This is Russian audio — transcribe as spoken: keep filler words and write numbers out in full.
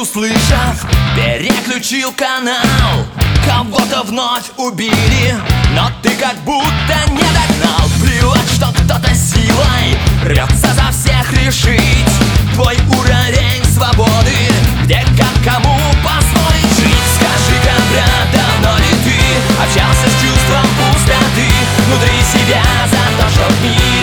услышав, переключил канал. Кого-то вновь убили, но ты как будто не догнал. Плевать, что кто-то силой рвется за всех решить твой уровень свободы, где как кому позволить жить. Скажи-ка, брат, давно ли ты общался с чувством пустоты внутри себя за то, что в мире